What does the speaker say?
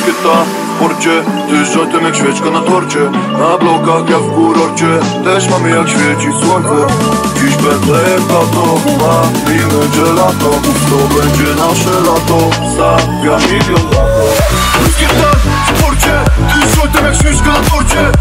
muszkieta w porcie, ty żotem jak świeczka na torcie. Na blokach jak w kurorcie, też mamy jak świeci słońce. Dziś będę plato, bawimy gelato. To będzie nasze lato, stawia milion lato. Muszkieta w porcie, ty żotem jak świeczka na torcie.